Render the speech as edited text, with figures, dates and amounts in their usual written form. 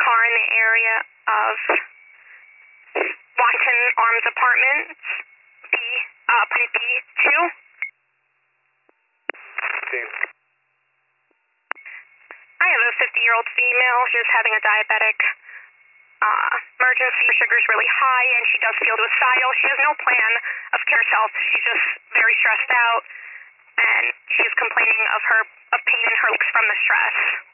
car in the area of Washington Arms Apartments, B2. I have a 50-year-old female. She's having a diabetic emergency. Her sugar's really high, and she does feel suicidal. She has no plan of care herself. She's just very stressed out, and she's complaining of pain in her legs from the stress.